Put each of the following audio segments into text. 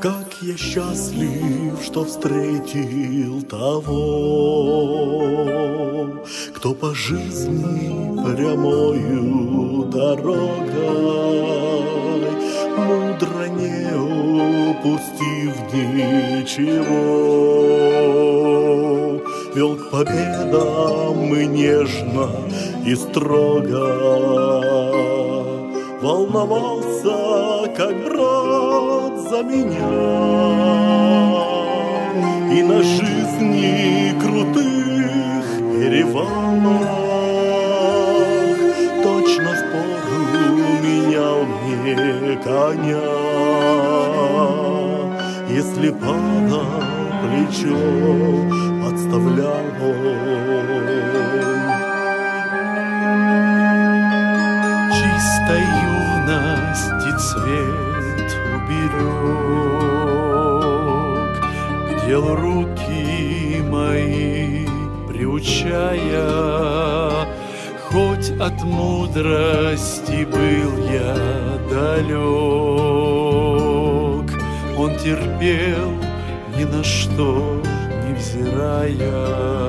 Как я счастлив, что встретил того, кто по жизни прямою дорогой, мудро не упустив ничего, вел к победам и нежно, и строго, волновался, как брат, за меня, и на жизни крутых перевалах точно впору менял мне коня, если падал, плечо подставлял он. Чистой юности цвет уберег, к делу руки мои приучая, хоть от мудрости был я далек, он терпел, ни на что невзирая.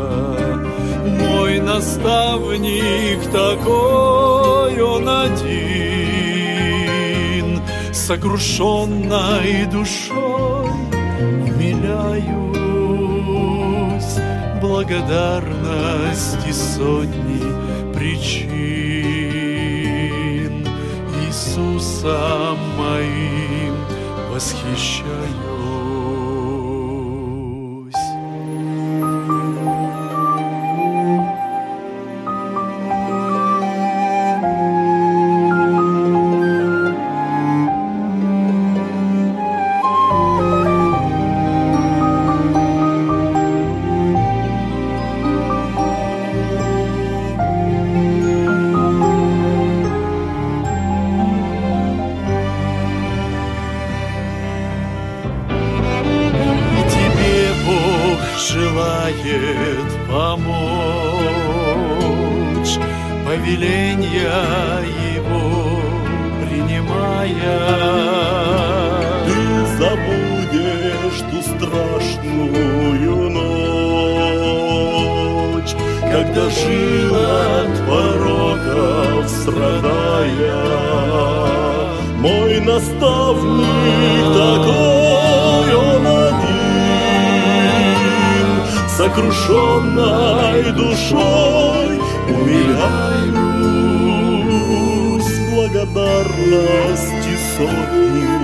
Мой наставник такой он один, сокрушенной душой умиляюсь, благодарности сотни причин, Иисусом моим восхищаюсь. Желает помочь, повеления его принимая. Ты забудешь ту страшную ночь, когда жил от пороков страдая. Мой наставник такой он один, сокрушенной душой умиляюсь, благодарности сотни